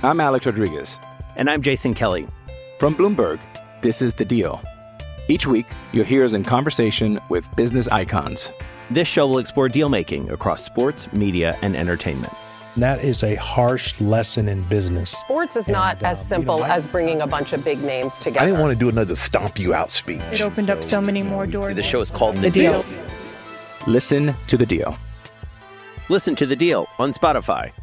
I'm Alex Rodriguez. And I'm Jason Kelly. From Bloomberg, this is The Deal. Each week, you'll hear us in conversation with business icons. This show will explore deal-making across sports, media, and entertainment. That is a harsh lesson in business. Sports is not as simple as bringing a bunch of big names together. I didn't want to do another stomp you out speech. It opened up so many more doors. The show is called The Deal. Listen to The Deal. Listen to The Deal on Spotify.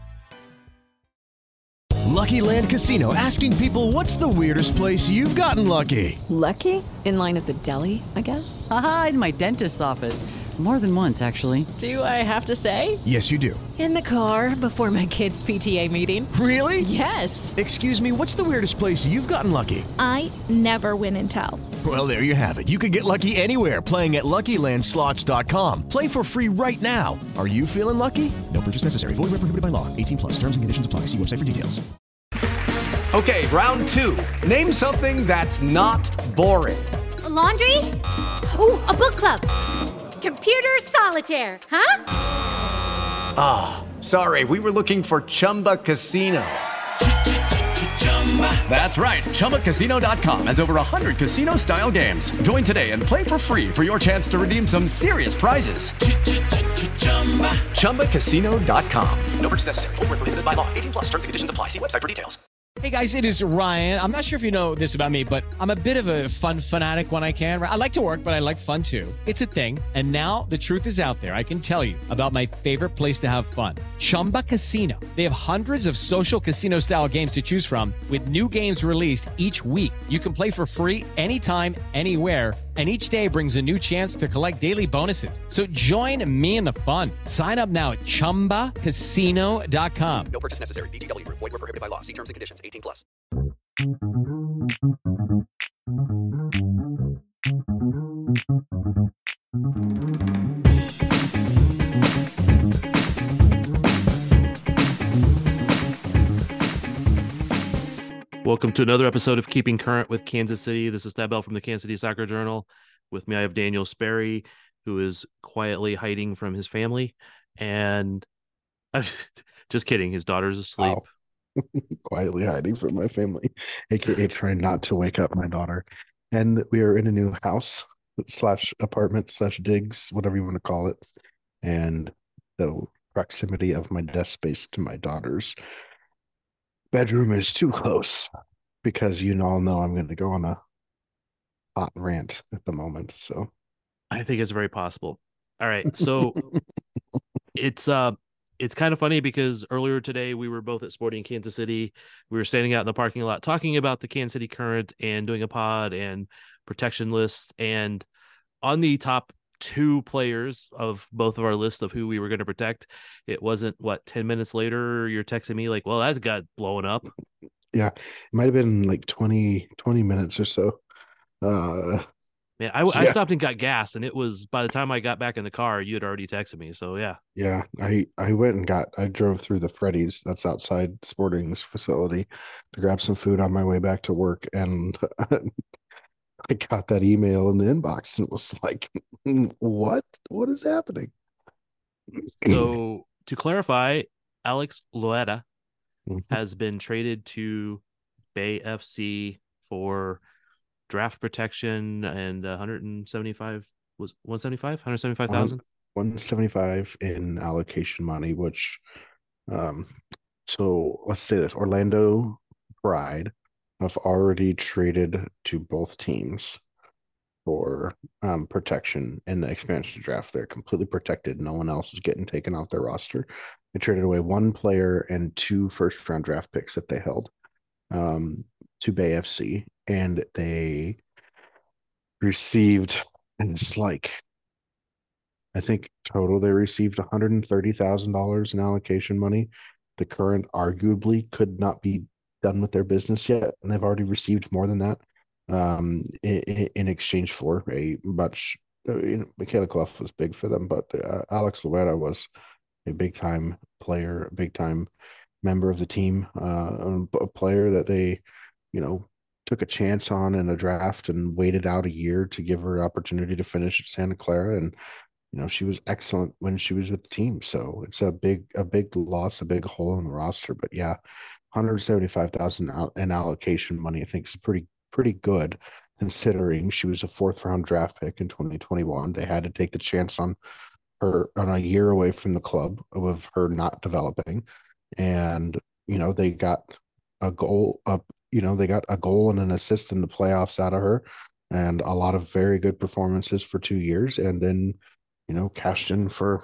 Lucky Land Casino, asking people, what's the weirdest place you've gotten lucky? Lucky? In line at the deli, I guess? Aha, in my dentist's office. More than once, actually. Do I have to say? Yes, you do. In the car before my kids' PTA meeting. Really? Yes. Excuse me, what's the weirdest place you've gotten lucky? I never win and tell. Well, there you have it. You can get lucky anywhere, playing at LuckyLandSlots.com. Play for free right now. Are you feeling lucky? No purchase necessary. Void where prohibited by law. 18+. Terms and conditions apply. See website for details. Okay, round two. Name something that's not boring. A laundry? Ooh, a book club. Computer solitaire, huh? Ah, oh, sorry. We were looking for Chumba Casino. That's right. ChumbaCasino.com has over 100 casino-style games. Join today and play for free for your chance to redeem some serious prizes. ChumbaCasino.com. No purchase necessary. Void where prohibited by law. 18+. Terms and conditions apply. See website for details. Hey guys, it is Ryan. I'm not sure if you know this about me, but I'm a bit of a fun fanatic when I can. I like to work, but I like fun too. It's a thing. And now the truth is out there. I can tell you about my favorite place to have fun. Chumba Casino. They have hundreds of social casino style games to choose from with new games released each week. You can play for free anytime, anywhere. And each day brings a new chance to collect daily bonuses. So join me in the fun. Sign up now at ChumbaCasino.com. No purchase necessary. VGW. Void where prohibited by law. See terms and conditions. 18+. Welcome to another episode of Keeping Current with Kansas City. This is Thad Bell from the Kansas City Soccer Journal. With me, I have Daniel Sperry, who is quietly hiding from his family. And just kidding, his daughter's asleep. Wow. Quietly hiding from my family, aka trying not to wake up my daughter. And we are in a new house / apartment / digs, whatever you want to call it. And the proximity of my desk space to my daughter's bedroom is too close, because you all know I'm going to go on a hot rant at the moment. So I think it's very possible. All right. So it's kind of funny because earlier today we were both at Sporting Kansas City. We were standing out in the parking lot talking about the Kansas City Current and doing a pod and protection lists. And on the top 2 players of both of our list of who we were going to protect, it wasn't 10 minutes later you're texting me like, well, that got blown up. Yeah, it might have been like 20 minutes or so. Man, I stopped and got gas, and it was, by the time I got back in the car, you had already texted me. So yeah. Yeah, I drove through the Freddy's that's outside Sporting's facility to grab some food on my way back to work, and I got that email in the inbox, and it was like, what is happening? So to clarify, Alex Loera has been traded to Bay FC for draft protection and 175,000 175 in allocation money, which so let's say this: Orlando Pride have already traded to both teams for protection in the expansion draft. They're completely protected. No one else is getting taken off their roster. They traded away 1 player and 2 first-round draft picks that they held to Bay FC, and they received, and it's like, I think total they received $130,000 in allocation money. The Current arguably could not be done with their business yet, and they've already received more than that in exchange for a much. Michaela Clough was big for them, but Alex Loera was a big-time player, a big-time member of the team, a player that they, took a chance on in a draft and waited out a year to give her opportunity to finish at Santa Clara. And she was excellent when she was with the team. So it's a big loss, a big hole in the roster. But yeah, 175,000 in allocation money, I think is pretty good considering she was a 4th-round draft pick in 2021. They had to take the chance on her on a year away from the club of her not developing. And, they got a goal up, they got a goal and an assist in the playoffs out of her and a lot of very good performances for 2 years. And then, cashed in for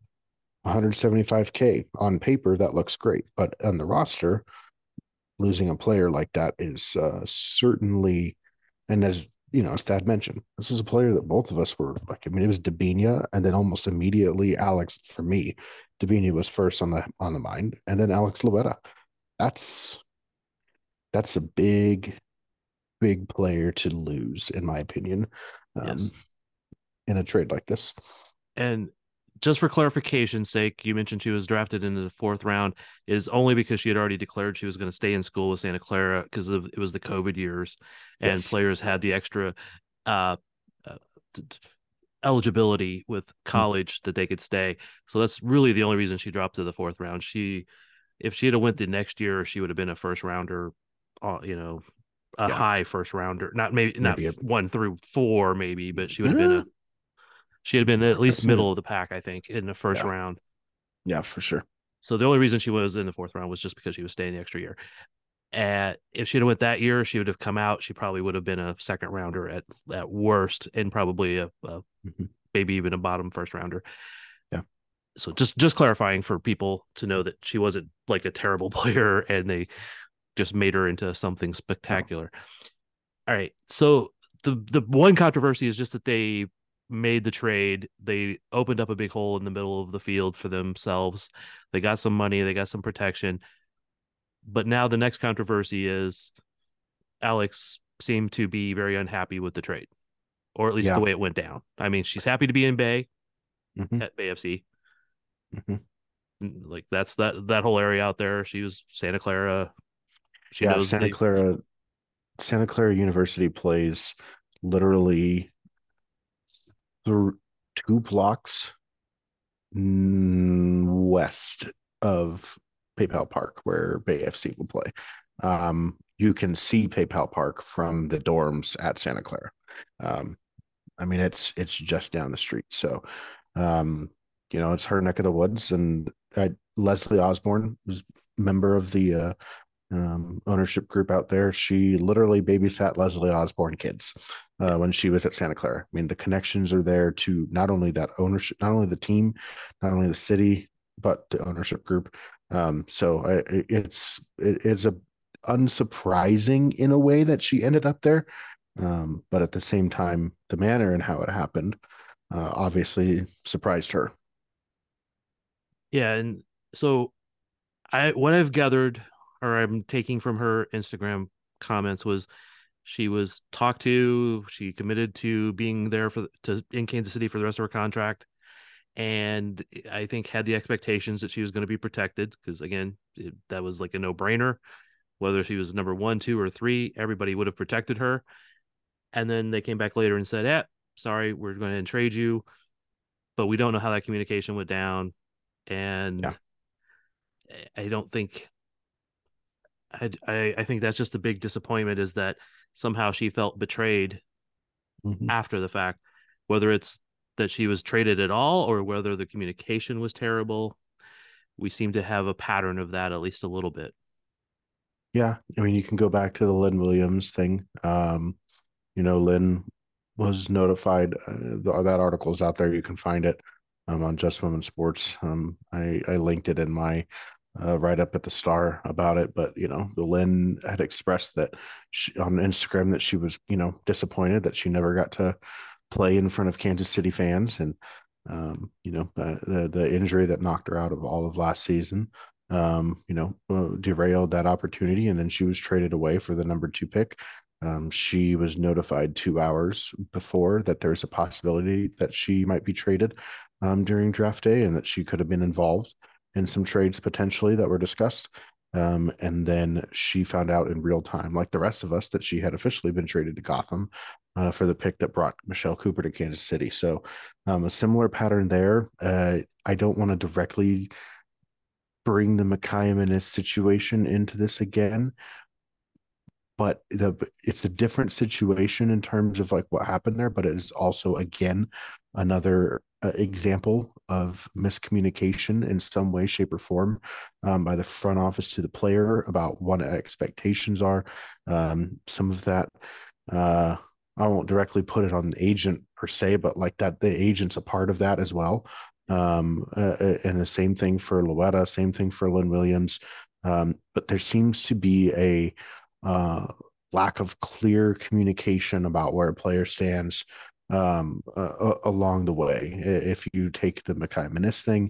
175K on paper. That looks great. But on the roster, losing a player like that is certainly, and as as Thad mentioned, this is a player that both of us were like. I mean, it was Debinha, and then almost immediately Alex. For me, Debinha was first on the mind, and then Alex Loera. That's a big player to lose, in my opinion, yes. in a trade like this. And just for clarification's sake, you mentioned she was drafted into the 4th round. It is only because she had already declared she was going to stay in school with Santa Clara because it was the COVID years, and players had the extra eligibility with college that they could stay. So that's really the only reason she dropped to the 4th round. If she had went the next year, she would have been a first rounder, high first rounder, not 1 through 4 maybe, but she would have been she had been at least middle of the pack, I think, in the first round. Yeah, for sure. So the only reason she was in the 4th round was just because she was staying the extra year. If she'd have went that year, she would have come out. She probably would have been a 2nd rounder at worst, and probably a maybe even a bottom 1st rounder. Yeah. So just clarifying for people to know that she wasn't like a terrible player, and they just made her into something spectacular. All right. So the one controversy is just that they made the trade. They opened up a big hole in the middle of the field for themselves. They got some money, they got some protection. But now the next controversy is Alex seemed to be very unhappy with the trade, or at least the way it went down. I mean, she's happy to be in Bay at Bay FC. Like that's that whole area out there. She was Santa Clara. She knows Santa Clara University plays literally 2 blocks west of PayPal Park, where Bay FC will play. You can see PayPal Park from the dorms at Santa Clara. I mean, it's just down the street. So, it's her neck of the woods. And Leslie Osborne was member of the ownership group out there. She literally babysat Leslie Osborne kids when she was at Santa Clara. I mean, the connections are there to not only that ownership, not only the team, not only the city, but the ownership group. So it's a unsurprising in a way that she ended up there. But at the same time, the manner and how it happened obviously surprised her. Yeah. And so what I've gathered, or I'm taking from her Instagram comments, was she was talked to, she committed to being there in Kansas City for the rest of her contract. And I think had the expectations that she was going to be protected, because again, that was like a no-brainer. Whether she was number 1, 2, or 3, everybody would have protected her. And then they came back later and said, sorry, we're going to trade you, but we don't know how that communication went down. And I don't think, I think that's just a big disappointment, is that somehow she felt betrayed after the fact, whether it's that she was traded at all or whether the communication was terrible. We seem to have a pattern of that, at least a little bit. Yeah. I mean, you can go back to the Lynn Williams thing. Lynn was notified. That article is out there. You can find it on Just Women's Sports. I linked it in my write up at the Star about it. But, the Lynn had expressed that on Instagram that she was, disappointed that she never got to play in front of Kansas City fans. And, the injury that knocked her out of all of last season, derailed that opportunity. And then she was traded away for the number 2 pick. She was notified 2 hours before that there's a possibility that she might be traded during draft day, and that she could have been involved in some trades potentially that were discussed. And then she found out in real time, like the rest of us, that she had officially been traded to Gotham for the pick that brought Michelle Cooper to Kansas City. So a similar pattern there. I don't want to directly bring the Mikhail Menis situation into this again, but it's a different situation in terms of like what happened there, but it is also, again, another example of miscommunication in some way, shape, or form by the front office to the player about what expectations are. Some of that, I won't directly put it on the agent per se, but like that, the agent's a part of that as well. And the same thing for Loetta, same thing for Lynn Williams. But there seems to be a lack of clear communication about where a player stands along the way. If you take the Mikhail Menis thing,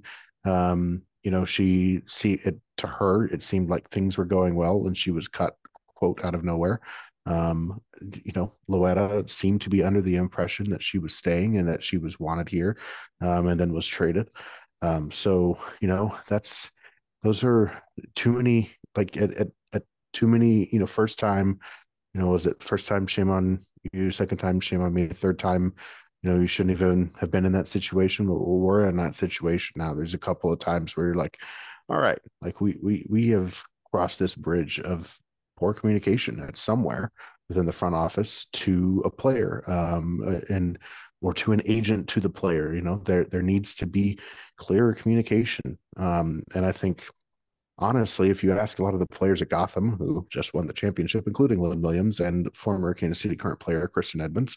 to her, it seemed like things were going well and she was cut, quote, out of nowhere. Loetta seemed to be under the impression that she was staying and that she was wanted here, and then was traded. Those are too many, like at too many, first time, was it first time, shame on you, second time, shame on me, third time, you shouldn't even have been in that situation, but we're in that situation now. There's a couple of times where you're like, all right, like we have crossed this bridge of poor communication at somewhere within the front office to a player, or to an agent to the player. There needs to be clearer communication. And I think, honestly, if you ask a lot of the players at Gotham who just won the championship, including Lynn Williams and former Kansas City current player Kristen Edmonds,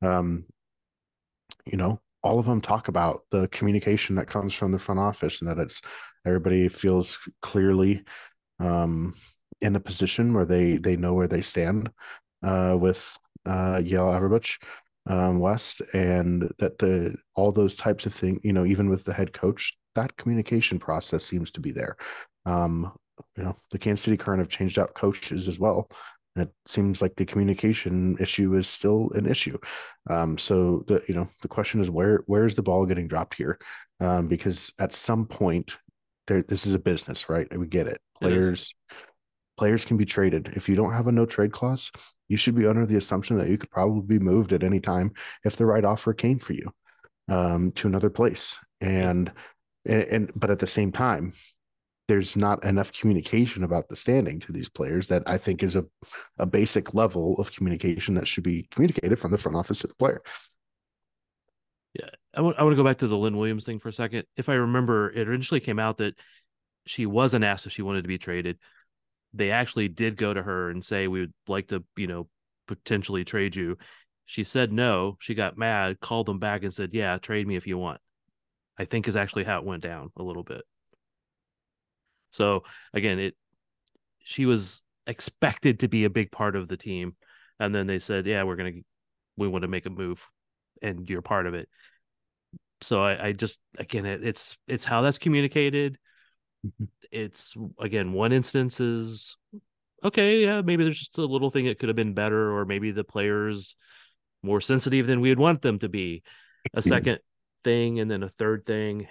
all of them talk about the communication that comes from the front office, and that everybody feels clearly in a position where they know where they stand with Yael Averbuch West, and that all those types of things, even with the head coach, that communication process seems to be there. The Kansas City Current have changed out coaches as well, and it seems like the communication issue is still an issue. So the question is, where is the ball getting dropped here? Because at some point, this is a business, right? We get it. Players can be traded. If you don't have a no trade clause, you should be under the assumption that you could probably be moved at any time if the right offer came for you to another place. But at the same time, there's not enough communication about the standing to these players that I think is a basic level of communication that should be communicated from the front office to the player. Yeah, I want to go back to the Lynn Williams thing for a second. If I remember, it initially came out that she wasn't asked if she wanted to be traded. They actually did go to her and say, we would like to, potentially trade you. She said no. She got mad, called them back and said, yeah, trade me if you want. I think is actually how it went down a little bit. So again, she was expected to be a big part of the team. And then they said, yeah, we want to make a move and you're part of it. So I just, again, it's how that's communicated. It's, again, one instance is okay, yeah, maybe there's just a little thing that could have been better, or maybe the players more sensitive than we would want them to be. A second thing, and then a third thing.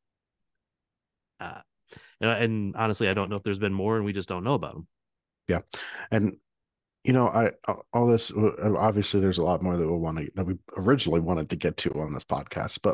And honestly, I don't know if there's been more, and we just don't know about them. Yeah, and all this, obviously there's a lot more that we originally wanted to get to on this podcast, but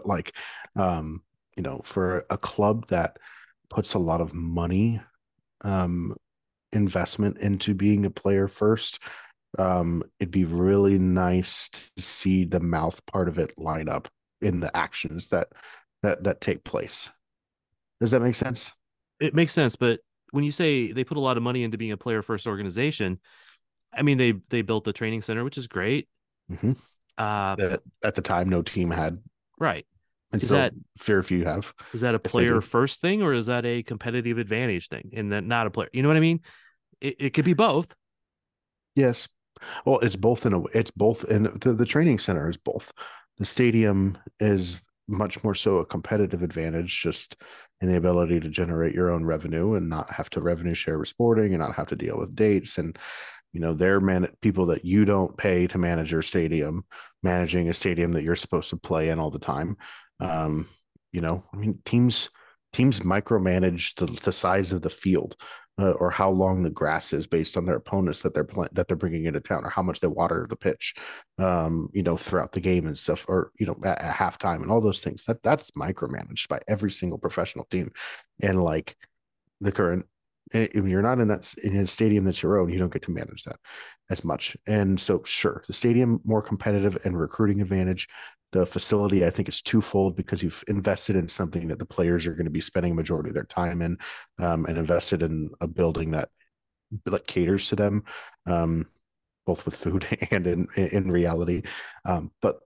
for a club that puts a lot of money investment into being a player first, it'd be really nice to see the mouth part of it line up in the actions that take place. Does that make sense? It makes sense, but when you say they put a lot of money into being a player first organization, I mean, they built a training center, which is great. Mm-hmm. At the time, no team had. Right. And is so that fair if you have? Is that a player first thing, or is that a competitive advantage thing? And then not a player. You know what I mean? It could be both. Yes. Well, it's both it's both, and the training center is both. The stadium is much more so a competitive advantage, just in the ability to generate your own revenue and not have to revenue share with sporting and not have to deal with dates. And they're people that you don't pay to manage your stadium, managing a stadium that you're supposed to play in all the time. Teams micromanage the size of the field. or how long the grass is based on their opponents that they're bringing into town, or how much they water the pitch, throughout the game and stuff, or at halftime and all those things. That's micromanaged by every single professional team, and like the current. If you're not in a stadium that's your own, you don't get to manage that as much. And so, sure, the stadium more competitive and recruiting advantage. The facility, I think, is twofold because you've invested in something that the players are going to be spending a majority of their time in, and invested in a building that caters to them, both with food and in reality. But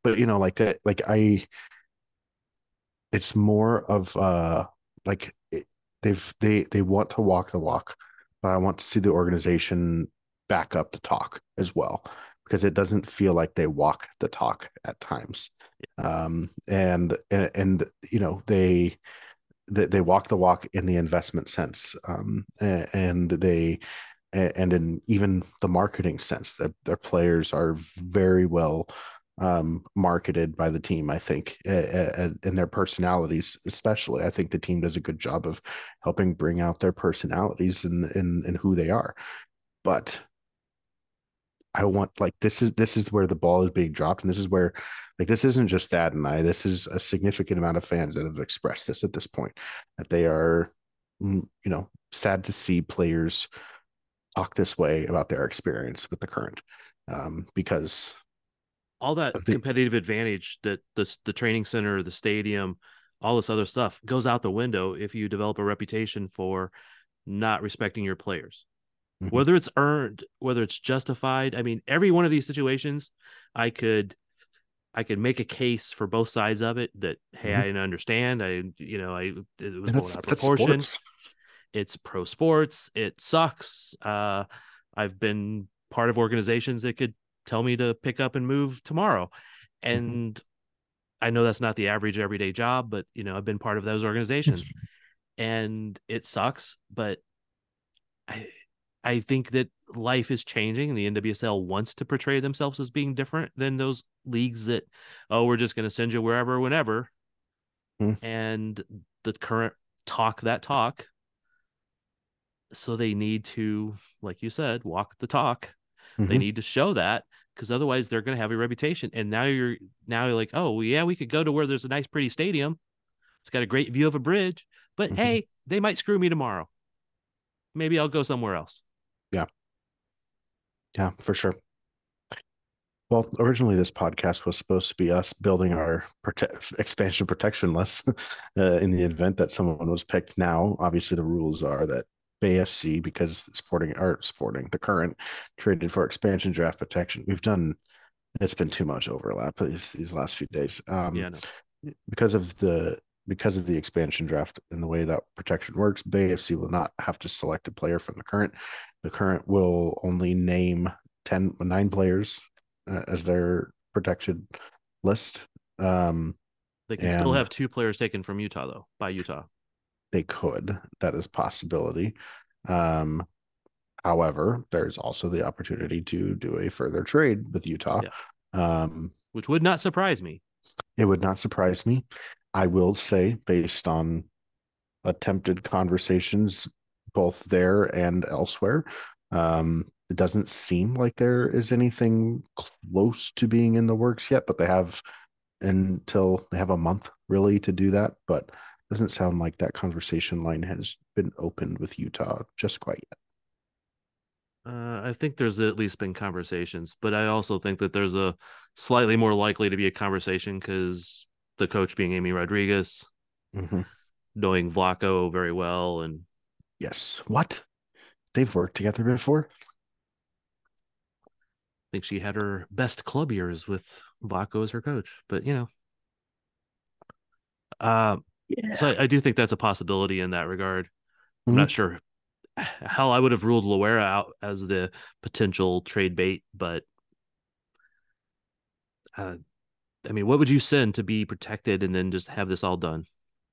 it's more of they want to walk the walk, but I want to see the organization back up the talk as well, because it doesn't feel like they walk the talk at times. They walk the walk in the investment sense, and in even the marketing sense, that their players are very well marketed by the team. I think in their personalities, especially, I think the team does a good job of helping bring out their personalities and who they are. But I want, this is where the ball is being dropped, and this is where, this isn't just Thad and I. This is a significant amount of fans that have expressed this at this point, that they are, sad to see players talk this way about their experience with the Current, because all that competitive advantage that the training center, the stadium, all this other stuff goes out the window if you develop a reputation for not respecting your players. Mm-hmm. Whether it's earned, whether it's justified. I mean, every one of these situations, I could make a case for both sides of it, that, hey, mm-hmm. I understand. It was going out of proportion. It's pro sports. It sucks. I've been part of organizations that could tell me to pick up and move tomorrow. And mm-hmm. I know that's not the average everyday job, but I've been part of those organizations and it sucks. But I think that life is changing, and the NWSL wants to portray themselves as being different than those leagues that, we're just going to send you wherever, whenever. Mm-hmm. And the Current talk that talk. So they need to, like you said, walk the talk. Mm-hmm. They need to show that, because otherwise they're going to have a reputation. And now you're like, oh, well, yeah, we could go to where there's a nice, pretty stadium. It's got a great view of a bridge, but mm-hmm. hey, they might screw me tomorrow. Maybe I'll go somewhere else. Yeah, for sure. Well, originally this podcast was supposed to be us building our expansion protection list in the event that someone was picked. Now, obviously, the rules are that BayFC, because the Current traded for expansion draft protection. It's been too much overlap these last few days. Because of the expansion draft and the way that protection works, BayFC will not have to select a player from the Current. The Current will only name 9 players as their protected list. They can still have 2 players taken from Utah, though, by Utah. They could. That is a possibility. However, there's also the opportunity to do a further trade with Utah. Yeah. Which would not surprise me. It would not surprise me. I will say, based on attempted conversations both there and elsewhere, it doesn't seem like there is anything close to being in the works yet, but they have until they have a month really to do that. But it doesn't sound like that conversation line has been opened with Utah just quite yet. I think there's at least been conversations, but I also think that there's a slightly more likely to be a conversation because the coach being Amy Rodriguez, mm-hmm. knowing Vlaco very well. And yes. What? They've worked together before? I think she had her best club years with Vlaco as her coach, but yeah. So I do think that's a possibility in that regard. Mm-hmm. I'm not sure how I would have ruled Loera out as the potential trade bait, but I mean, what would you send to be protected and then just have this all done?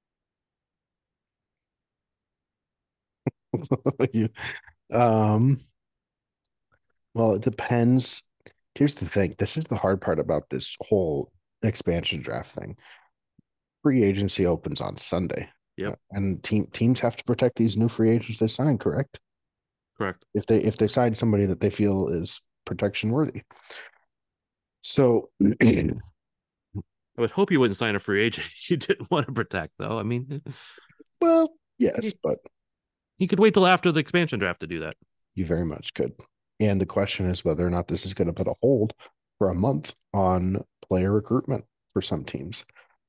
Well, it depends. Here's the thing. This is the hard part about this whole expansion draft thing. Free agency opens on Sunday. Yep. And teams have to protect these new free agents they sign, correct? Correct. If they sign somebody that they feel is protection worthy. So I would hope you wouldn't sign a free agent you didn't want to protect, though. I mean, well, yes, but you could wait till after the expansion draft to do that. You very much could. And the question is whether or not this is going to put a hold for a month on player recruitment for some teams.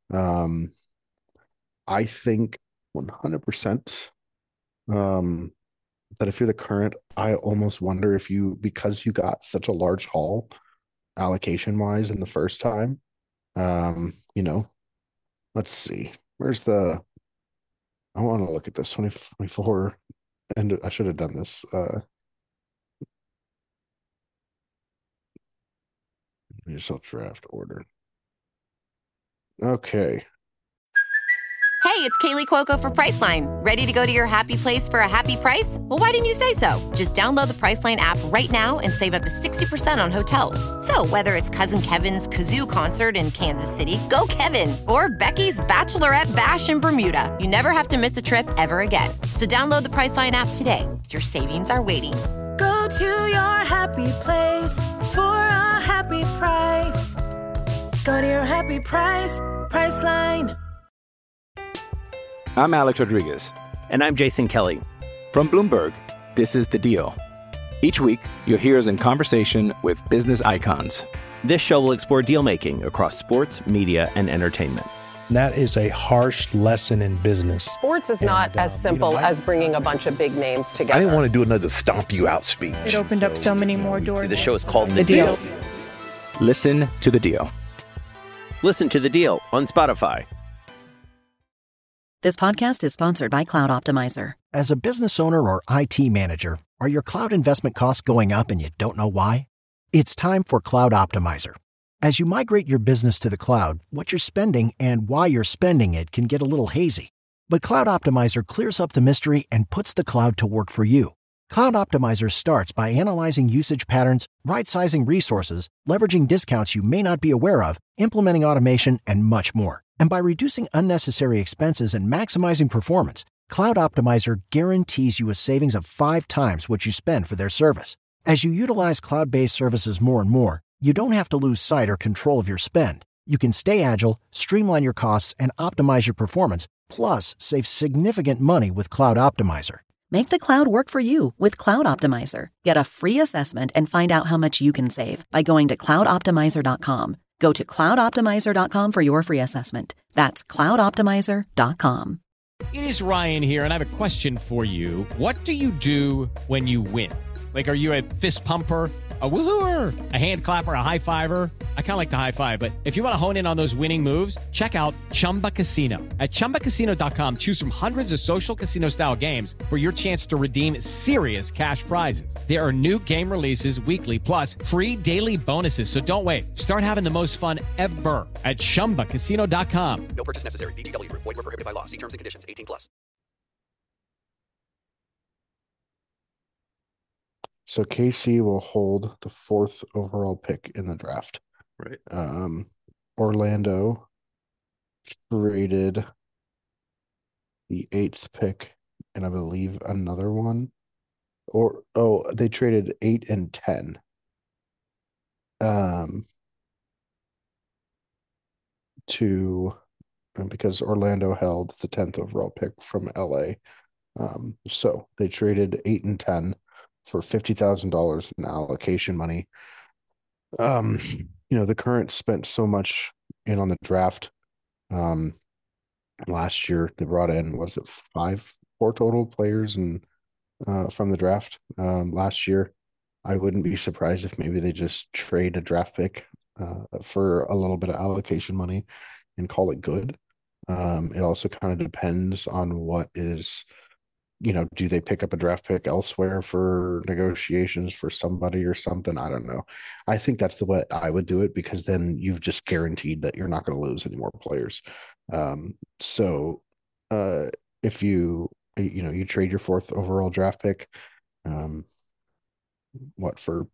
I think 100% that if you're the Current, I almost wonder if because you got such a large haul allocation wise in the first time, let's see. I want to look at this 2024, and I should have done this. Yourself draft order. Okay. Hey, it's Kaylee Cuoco for Priceline. Ready to go to your happy place for a happy price? Well, why didn't you say so? Just download the Priceline app right now and save up to 60% on hotels. So whether it's Cousin Kevin's Kazoo Concert in Kansas City, go Kevin, or Becky's Bachelorette Bash in Bermuda, you never have to miss a trip ever again. So download the Priceline app today. Your savings are waiting. Go to your happy place for a happy price. Go to your happy price, Priceline. I'm Alex Rodriguez. And I'm Jason Kelly. From Bloomberg, this is The Deal. Each week, you'll hear us in conversation with business icons. This show will explore deal-making across sports, media, and entertainment. That is a harsh lesson in business. Sports is not as simple as bringing a bunch of big names together. I didn't want to do another stomp you out speech. It opened up so many more doors. The show is called The Deal. Listen to The Deal. Listen to The Deal on Spotify. This podcast is sponsored by Cloud Optimizer. As a business owner or IT manager, are your cloud investment costs going up and you don't know why? It's time for Cloud Optimizer. As you migrate your business to the cloud, what you're spending and why you're spending it can get a little hazy. But Cloud Optimizer clears up the mystery and puts the cloud to work for you. Cloud Optimizer starts by analyzing usage patterns, right-sizing resources, leveraging discounts you may not be aware of, implementing automation, and much more. And by reducing unnecessary expenses and maximizing performance, Cloud Optimizer guarantees you a savings of 5 times what you spend for their service. As you utilize cloud-based services more and more, you don't have to lose sight or control of your spend. You can stay agile, streamline your costs, and optimize your performance, plus save significant money with Cloud Optimizer. Make the cloud work for you with Cloud Optimizer. Get a free assessment and find out how much you can save by going to cloudoptimizer.com. Go to cloudoptimizer.com for your free assessment. That's cloudoptimizer.com. It is Ryan here, and I have a question for you. What do you do when you win? Like, are you a fist pumper, a woohooer, a hand clapper, a high fiver? I kind of like the high five, but if you want to hone in on those winning moves, check out Chumba Casino. At ChumbaCasino.com, choose from hundreds of social casino-style games for your chance to redeem serious cash prizes. There are new game releases weekly, plus free daily bonuses, so don't wait. Start having the most fun ever at ChumbaCasino.com. No purchase necessary. VGW. Void where prohibited by law. See terms and conditions. 18+. So KC will hold the 4th overall pick in the draft. Right. Orlando traded the 8th pick and I believe another one. They traded 8 and 10. Because Orlando held the 10th overall pick from LA. So they traded 8 and 10 for $50,000 in allocation money. The Current spent so much in on the draft. Last year they brought in, 4 total players and from the draft. Last year, I wouldn't be surprised if maybe they just trade a draft pick for a little bit of allocation money and call it good. It also kind of depends on what is, do they pick up a draft pick elsewhere for negotiations for somebody or something? I don't know. I think that's the way I would do it, because then you've just guaranteed that you're not going to lose any more players. If you trade your 4th overall draft pick, for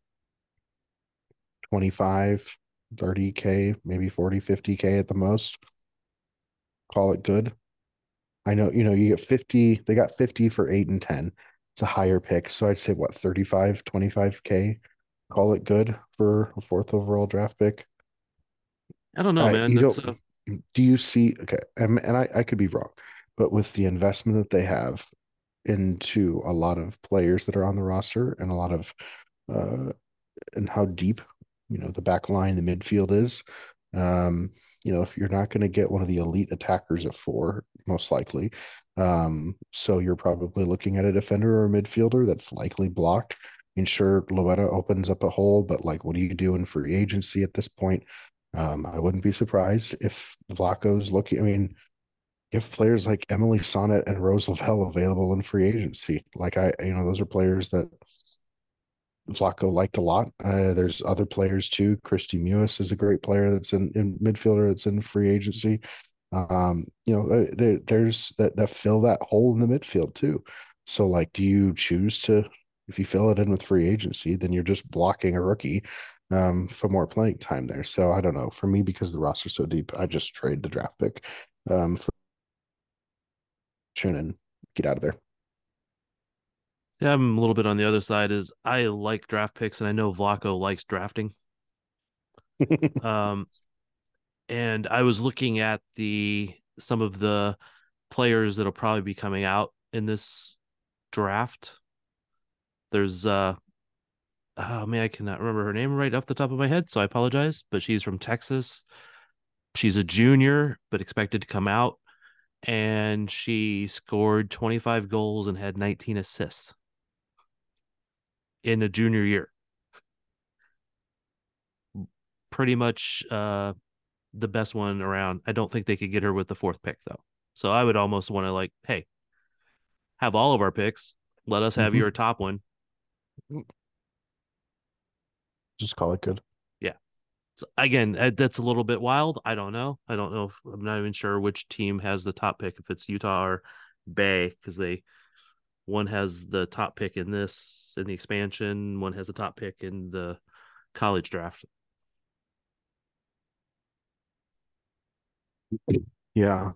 25, 30K, maybe 40, 50K at the most, call it good. I know, you get 50, they got 50 for 8 and 10. It's a higher pick. So I'd say what, 35, 25K, call it good for a fourth overall draft pick. I don't know, man. Do you see, okay, and I could be wrong, but with the investment that they have into a lot of players that are on the roster and a lot of and how deep, the back line, the midfield is, if you're not going to get one of the elite attackers at 4, most likely, so you're probably looking at a defender or a midfielder that's likely blocked. I mean, sure, Loetta opens up a hole, but like, what do you do in free agency at this point? I wouldn't be surprised if Vlatko's looking. I mean, you have players like Emily Sonnet and Rose Lavelle available in free agency. Like those are players that Vlatko liked a lot. There's other players too. Christy Mewis is a great player that's in midfielder that's in free agency. There's that fill that hole in the midfield too. So like, do you choose to, if you fill it in with free agency, then you're just blocking a rookie for more playing time there. So I don't know. For me, because the roster's so deep, I just trade the draft pick for tune and get out of there. Yeah, I'm a little bit on the other side. Is I like draft picks, and I know Vlatko likes drafting. And I was looking at some of the players that'll probably be coming out in this draft. There's oh man, I cannot remember her name right off the top of my head, so I apologize. But she's from Texas. She's a junior, but expected to come out, and she scored 25 goals and had 19 assists in a junior year. Pretty much the best one around. I don't think they could get her with the 4th pick, though. So I would almost want to hey, have all of our picks. Let us have your top one. Just call it good. Yeah. So again, that's a little bit wild. I don't know. I'm not even sure which team has the top pick, if it's Utah or Bay, because one has the top pick in the expansion, one has a top pick in the college draft. Yeah.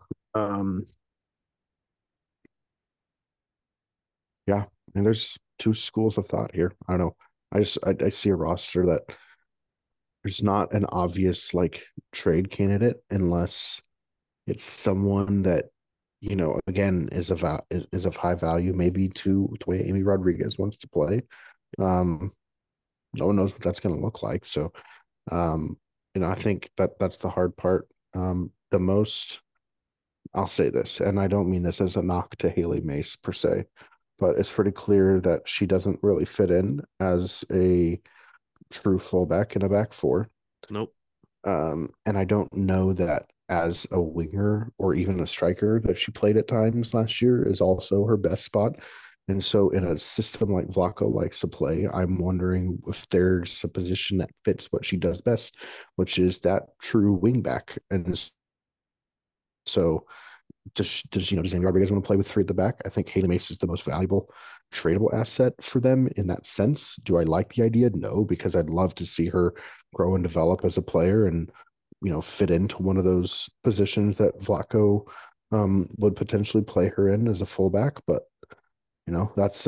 Yeah. And there's 2 schools of thought here. I don't know. I see a roster that there's not an obvious trade candidate unless it's someone that, again, is of high value, maybe to the way Amy Rodriguez wants to play. No one knows what that's going to look like. So, I think that's the hard part. The most, I'll say this, and I don't mean this as a knock to Haley Mace per se, but it's pretty clear that she doesn't really fit in as a true fullback in a back 4. Nope. And I don't know that as a winger or even a striker that she played at times last year is also her best spot. And so in a system like Vlatko likes to play, I'm wondering if there's a position that fits what she does best, which is that true wing back. And so does Amy Rodriguez want to play with 3 at the back? I think Haley Mace is the most valuable tradable asset for them in that sense. Do I like the idea? No, because I'd love to see her grow and develop as a player and, fit into one of those positions that Vlatko would potentially play her in as a fullback. But, that's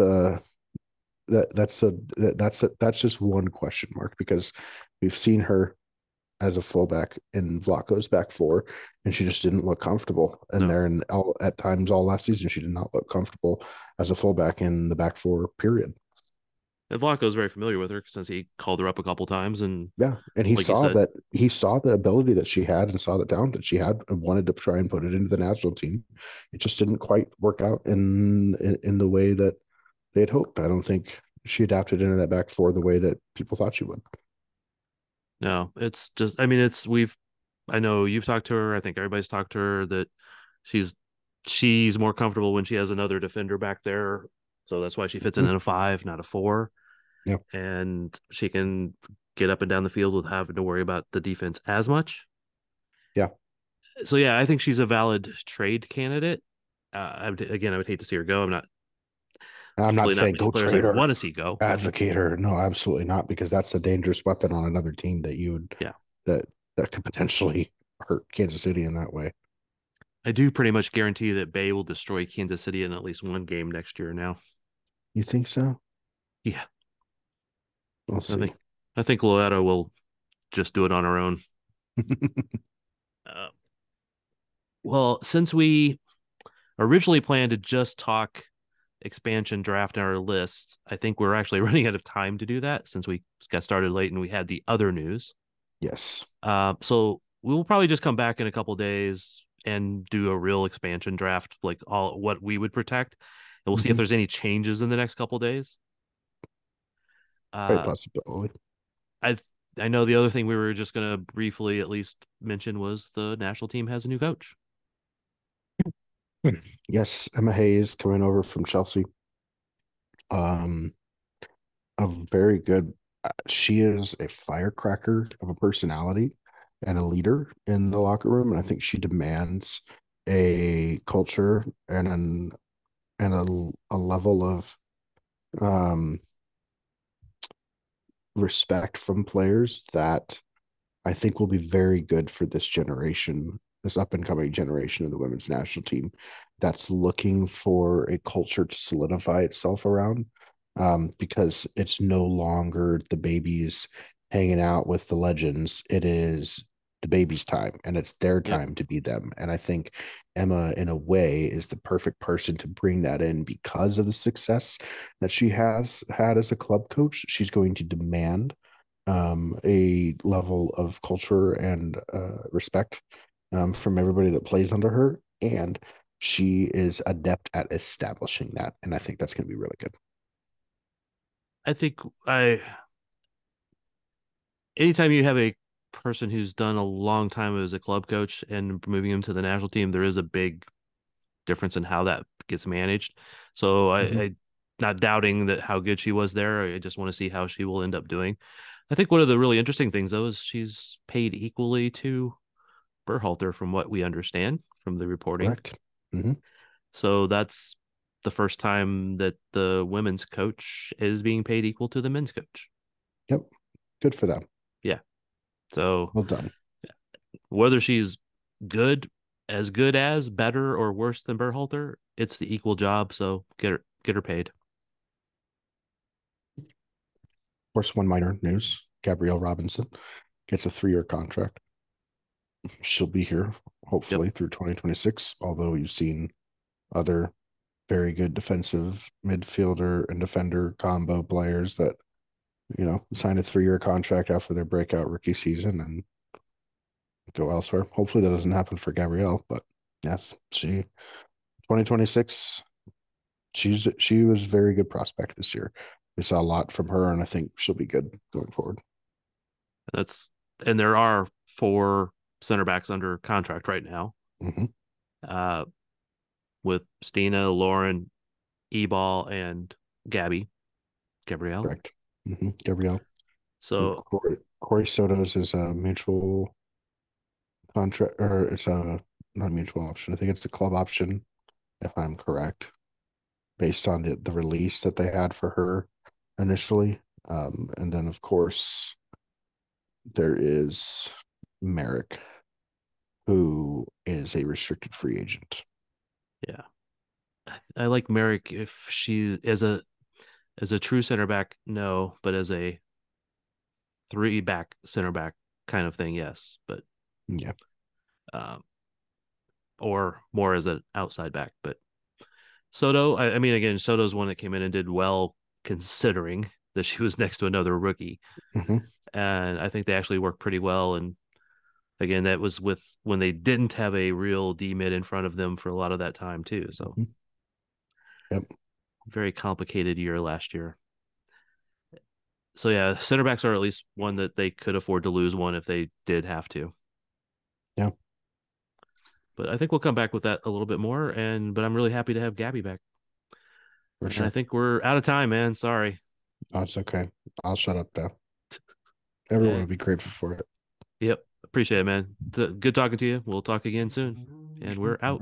just one question mark, because we've seen her as a fullback in Vlatko's back 4, and she just didn't look comfortable. And at times all last season, she did not look comfortable as a fullback in the back 4, period. And Vlatko's very familiar with her since he called her up a couple times. And yeah, and he saw the ability that she had and saw the talent that she had and wanted to try and put it into the national team. It just didn't quite work out in the way that they had hoped. I don't think she adapted into that back 4 the way that people thought she would. No, it's just, I know you've talked to her. I think everybody's talked to her that she's more comfortable when she has another defender back there. So that's why she fits in a 5, not a 4. Yeah. And she can get up and down the field without having to worry about the defense as much. Yeah. So yeah, I think she's a valid trade candidate. I would hate to see her go. I'm not saying go trade her. I want to see go. Advocate her. No, absolutely not, because that's a dangerous weapon on another team that you would that could potentially hurt Kansas City in that way. I do pretty much guarantee that Bay will destroy Kansas City in at least one game next year now. You think so? Yeah. We'll see. I think Loretto will just do it on her own. Well, since we originally planned to just talk expansion draft in our list, I think we're actually running out of time to do that since we got started late and we had the other news. Yes. So we will probably just come back in a couple of days and do a real expansion draft, like all what we would protect, and we'll see if there's any changes in the next couple of days. Quite possibility. I know the other thing we were just going to briefly at least mention was the national team has a new coach. Yes, Emma Hayes coming over from Chelsea. A very good. She is a firecracker of a personality and a leader in the locker room, and I think she demands a culture and a level of respect from players that I think will be very good for this generation, this up and coming generation of the women's national team that's looking for a culture to solidify itself around, because it's no longer the babies hanging out with the legends. It is the baby's time, and it's their time to be them. And I think Emma, in a way, is the perfect person to bring that in because of the success that she has had as a club coach. She's going to demand a level of culture and respect from everybody that plays under her, and she is adept at establishing that, and I think that's going to be really good. I think anytime you have a person who's done a long time as a club coach and moving him to the national team, there is a big difference in how that gets managed. So I not doubting that how good she was there. I just want to see how she will end up doing. I think one of the really interesting things, though, is she's paid equally to Berhalter from what we understand from the reporting. Correct. Mm-hmm. So that's the first time that the women's coach is being paid equal to the men's coach. Yep. Good for them. Yeah. So well done. Whether she's good as, better, or worse than Berhalter, it's the equal job. So get her paid. Of course, one minor news: Gabrielle Robinson gets a 3-year contract. She'll be here hopefully through 2026. Although you've seen other very good defensive midfielder and defender combo players that, sign a 3-year contract after their breakout rookie season and go elsewhere. Hopefully that doesn't happen for Gabrielle, but yes, 2026, she was a very good prospect this year. We saw a lot from her, and I think she'll be good going forward. And there are 4 center backs under contract right now. Mm-hmm. With Stina, Lauren, Ebal, and Gabrielle. Correct. Mm-hmm. Gabrielle. So Corey Soto's is a mutual contract, or it's not a mutual option. I think it's the club option, if I'm correct, based on the release that they had for her initially. And then, of course, there is Merrick, who is a restricted free agent. Yeah. I like Merrick if she as a true center back, no, but as a 3-back center back kind of thing, yes. But yeah. Or more as an outside back. But Soto, I mean, again, Soto's one that came in and did well considering that she was next to another rookie. Mm-hmm. And I think they actually worked pretty well. And again, that was with when they didn't have a real D-mid in front of them for a lot of that time too. So yep. Very complicated year last year. So yeah, center backs are at least one that they could afford to lose one if they did have to. Yeah. But I think we'll come back with that a little bit more. But I'm really happy to have Gabby back. For sure. And I think we're out of time, man. Sorry. Oh, it's okay. I'll shut up now. Everyone will be grateful for it. Yep. Appreciate it, man. Good talking to you. We'll talk again soon. And we're out.